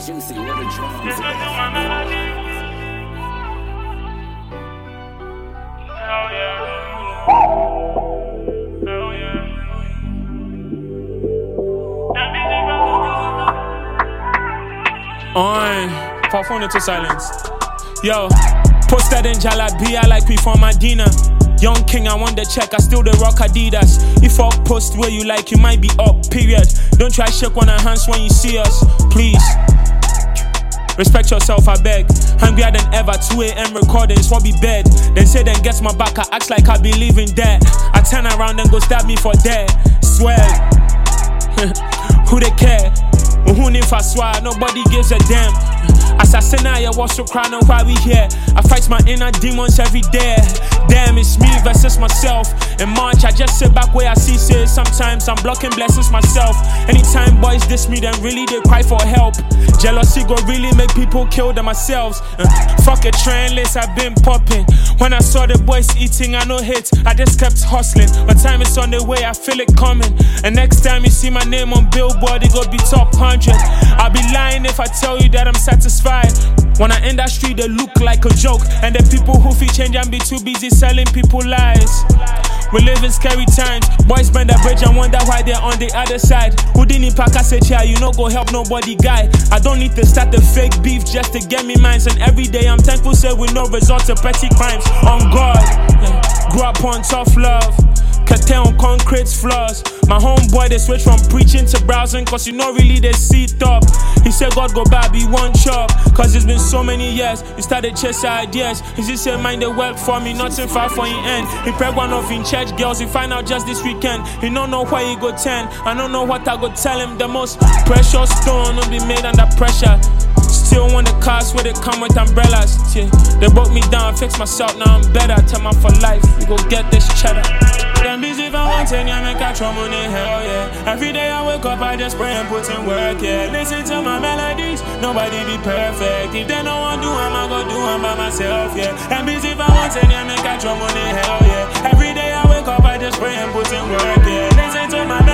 Agency, where the drums Hell yeah. Hell yeah. On, pop phone into silence. Yo, posted in Jalabia like we from Medina. Young king, I want the check, I still the rock Adidas. If I post where you like, you might be up, period. Don't try shake on our hands when you see us, please. Respect yourself, I beg. Hungrier than ever, 2 a.m. recordings, what be bed. Then say then gets my back, I act like I believe in that. I turn around and go stab me for that. Swear. Who they care? Who if I swear, nobody gives a damn. Assassinate, what's so crying on why we here? I fight my inner demons every day. Damn, it's me versus myself. In March, I just sit back where I see say sometimes I'm blocking blessings myself. Anytime boys diss me, then really they cry for help. Jealousy go really make people kill themselves. Fuck a train list, I've been popping. When I saw the boys eating, I no hate. I just kept hustling. But time is on the way, I feel it coming. And next time you see my name on Billboard, it go be top 100. I'll be lying if I tell you that I'm satisfied. When I end that street, they look like a joke. And the people who feel change and be too busy selling people lies. We live in scary times. Boys bend the bridge and wonder why they're on the other side. Who didn't pack a say chair, you know go help nobody guy. I don't need to start the fake beef just to get me mines. And every day I'm thankful say with no result to petty crimes. On God, grew up on tough love. Curtail on concrete's flaws. My homeboy, they switch from preaching to browsing, cause you know really they sit up. He said God go back, be one chop. Cause it's been so many years, he started chasing ideas. He just said mind the work for me, nothing far for him end. He preg one of in church girls, he find out just this weekend. He don't know why he go 10, I don't know what I go tell him. The most precious stone will be made under pressure. Still want the cars where they come with umbrellas. Yeah, they broke me down, fix myself, now I'm better. Tell my for life, we go get this cheddar. Them busy if I want 10, yeah, make a trouble in hell, yeah. Every day I wake up, I just pray and put in work, yeah. Listen to my melodies, nobody be perfect. If they don't want to do them, I go do them by myself, yeah. Them busy if I want 10, yeah, make a trouble in hell, yeah. Every day I wake up, I just pray and put in work, yeah. Listen to my